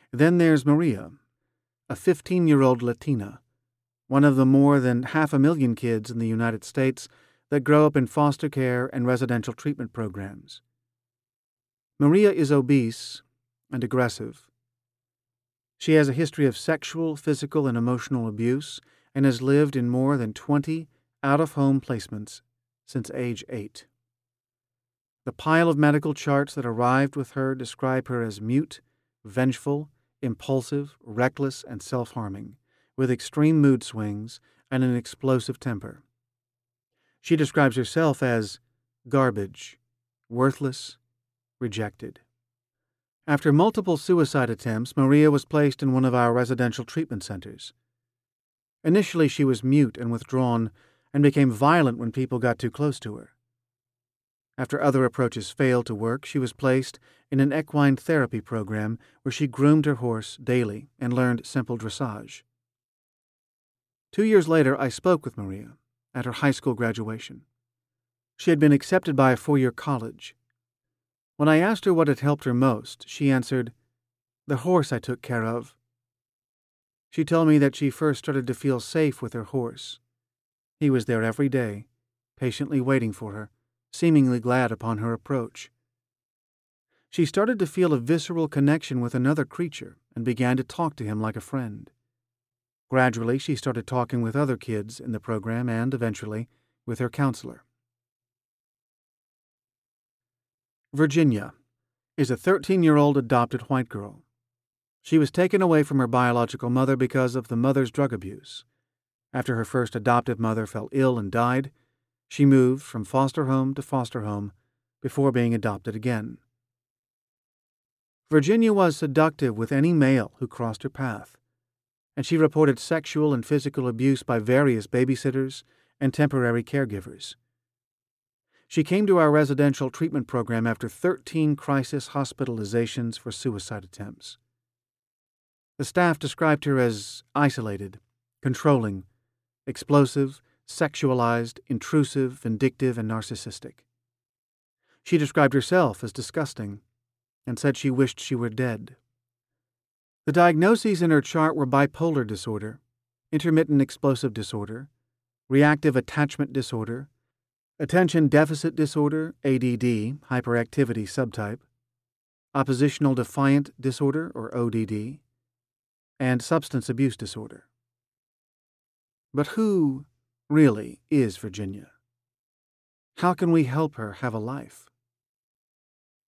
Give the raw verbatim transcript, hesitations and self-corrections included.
Then there's Maria, a fifteen-year-old Latina, one of the more than half a million kids in the United States that grow up in foster care and residential treatment programs. Maria is obese and aggressive. She has a history of sexual, physical, and emotional abuse and has lived in more than twenty out-of-home placements since age eight. The pile of medical charts that arrived with her describe her as mute, vengeful, impulsive, reckless, and self-harming, with extreme mood swings and an explosive temper. She describes herself as garbage, worthless, rejected. After multiple suicide attempts, Maria was placed in one of our residential treatment centers. Initially, she was mute and withdrawn and became violent when people got too close to her. After other approaches failed to work, she was placed in an equine therapy program where she groomed her horse daily and learned simple dressage. Two years later, I spoke with Maria at her high school graduation. She had been accepted by a four-year college. When I asked her what had helped her most, she answered, "The horse I took care of." She told me that she first started to feel safe with her horse. He was there every day, patiently waiting for her, seemingly glad upon her approach. She started to feel a visceral connection with another creature and began to talk to him like a friend. Gradually, she started talking with other kids in the program and, eventually, with her counselor. Virginia is a thirteen-year-old adopted white girl. She was taken away from her biological mother because of the mother's drug abuse. After her first adoptive mother fell ill and died, she moved from foster home to foster home before being adopted again. Virginia was seductive with any male who crossed her path, and she reported sexual and physical abuse by various babysitters and temporary caregivers. She came to our residential treatment program after thirteen crisis hospitalizations for suicide attempts. The staff described her as isolated, controlling, explosive, sexualized, intrusive, vindictive, and narcissistic. She described herself as disgusting and said she wished she were dead. The diagnoses in her chart were bipolar disorder, intermittent explosive disorder, reactive attachment disorder, attention deficit disorder, A D D, hyperactivity subtype, oppositional defiant disorder, or O D D, and substance abuse disorder. But who really is Virginia? How can we help her have a life?